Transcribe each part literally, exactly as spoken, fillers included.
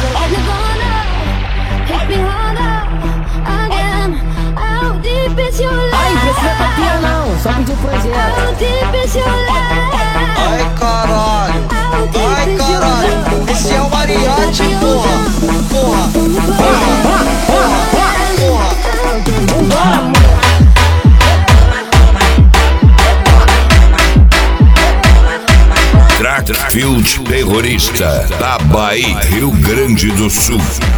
Ai, precisa tapinha não, só pedir o projeto. Ai caralho, ai caralho, esse é o mariachi, porra, porra, porra, porra, porra. Crackfield terrorista da Bahia, Rio Grande do Sul.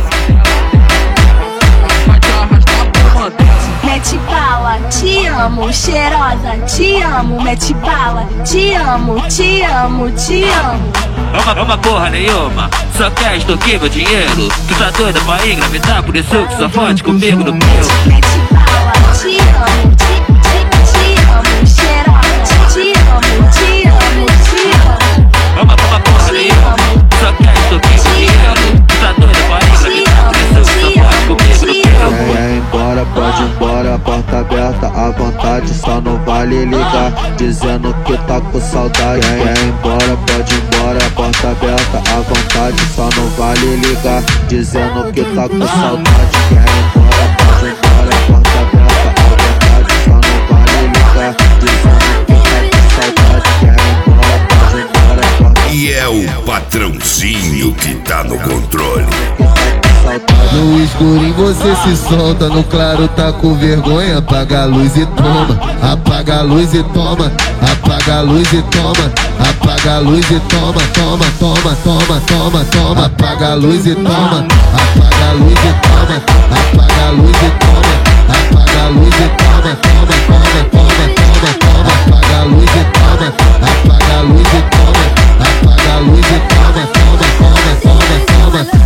Mete bala, te amo, cheirosa, te amo, mete bala, te amo, te amo, te amo. Uma, uma porra nenhuma, só quer extorquir meu dinheiro. Tu tá doida pra engravidar, por isso que só fode comigo no meu. Mete bala, te amo, te, te, te amo, cheirosa, te amo, te amo, te amo. Uma, uma porra nenhuma, só quer extorquir meu dinheiro. Tu tá doida pra engravidar, por isso que só fode comigo no meu. Quer ir embora, pode ir embora, porta aberta à vontade, só não vale ligar, dizendo que tá com saudade. Quer ir embora, pode ir embora, porta aberta à vontade, só não vale ligar, dizendo que tá com saudade. Quer ir embora, pode ir embora, porta aberta à vontade, só não vale ligar, dizendo que tá com saudade. Quer ir embora, pode ir embora, porta. E é o patrãozinho que tá no controle. No escurinho você se solta, no claro tá com vergonha. Apaga a luz e toma, apaga a luz e toma, apaga a luz e toma, apaga a luz e toma, toma, toma, toma, toma, toma. Apaga a luz e toma, apaga a luz e toma, apaga a luz e toma, apaga a luz e toma, toma, toma, toma, toma, toma. Apaga a luz e toma, apaga a luz e toma, apaga a luz e toma, toma, toma, toma, toma.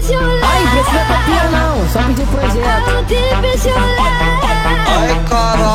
Ai, precisa tapinha não, só pedir o projeto. Ai caralho.